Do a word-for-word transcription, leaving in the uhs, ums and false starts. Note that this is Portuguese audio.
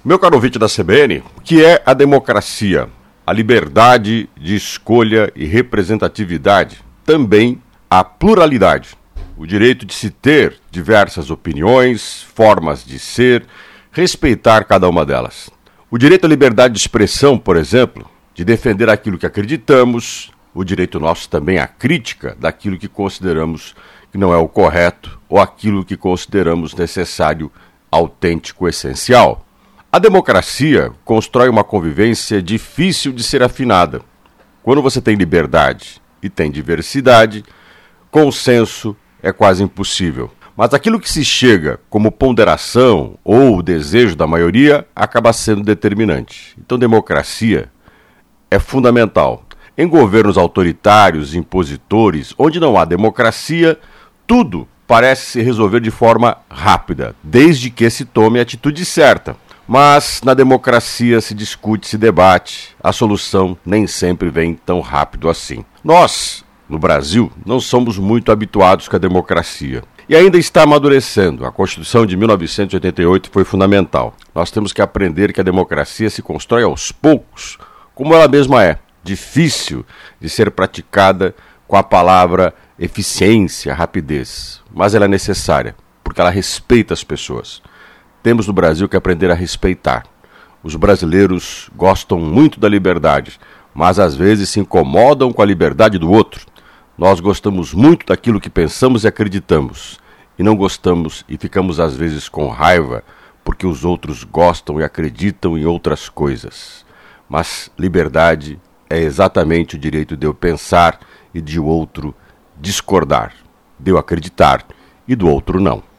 Meu caro ouvinte da C B N, o que é a democracia? A liberdade de escolha e representatividade, também a pluralidade. O direito de se ter diversas opiniões, formas de ser, respeitar cada uma delas. O direito à liberdade de expressão, por exemplo, de defender aquilo que acreditamos, o direito nosso também à crítica daquilo que consideramos que não é o correto ou aquilo que consideramos necessário, autêntico, essencial. A democracia constrói uma convivência difícil de ser afinada. Quando você tem liberdade e tem diversidade, consenso é quase impossível. Mas aquilo que se chega como ponderação ou o desejo da maioria acaba sendo determinante. Então, democracia é fundamental. Em governos autoritários, impositores, onde não há democracia, tudo parece se resolver de forma rápida, desde que se tome a atitude certa. Mas na democracia se discute, se debate, a solução nem sempre vem tão rápido assim. Nós, no Brasil, não somos muito habituados com a democracia. E ainda está amadurecendo. A Constituição de mil novecentos e oitenta e oito foi fundamental. Nós temos que aprender que a democracia se constrói aos poucos, como ela mesma é. Difícil de ser praticada com a palavra eficiência, rapidez. Mas ela é necessária, porque ela respeita as pessoas. Temos no Brasil que aprender a respeitar. Os brasileiros gostam muito da liberdade, mas às vezes se incomodam com a liberdade do outro. Nós gostamos muito daquilo que pensamos e acreditamos, e não gostamos e ficamos às vezes com raiva porque os outros gostam e acreditam em outras coisas. Mas liberdade é exatamente o direito de eu pensar e de o outro discordar, de eu acreditar e do outro não.